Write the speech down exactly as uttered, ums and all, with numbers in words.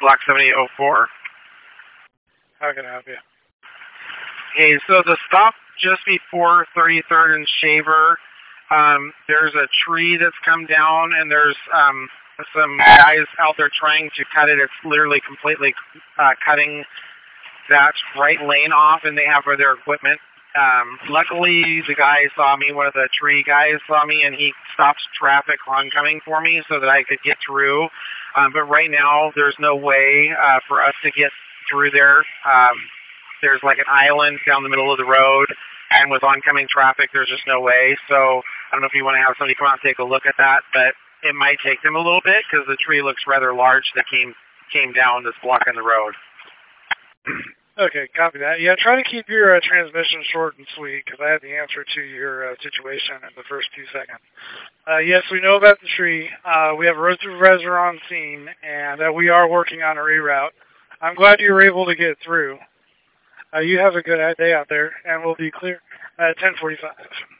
Block seventy-eight oh four. How can I help you? Hey, so the stop just before thirty-third and Shaver, um, there's a tree that's come down, and there's um, some guys out there trying to cut it. It's literally completely uh, cutting that right lane off, and they have their equipment. Um, luckily, the guy saw me, one of the tree guys saw me, and he stopped traffic oncoming for me so that I could get through. Um, but right now, there's no way uh, for us to get through there. Um, there's like an island down the middle of the road, and with oncoming traffic, there's just no way. So I don't know if you want to have somebody come out and take a look at that, but it might take them a little bit because the tree looks rather large that came came down that's blocking the road. Okay, copy that. Yeah, try to keep your uh, transmission short and sweet, because I have the answer to your uh, situation in the first two seconds. Uh, yes, we know about the tree. Uh, we have a road supervisor on scene, and uh, we are working on a reroute. I'm glad you were able to get through. Uh, you have a good day out there, and we'll be clear at ten forty-five.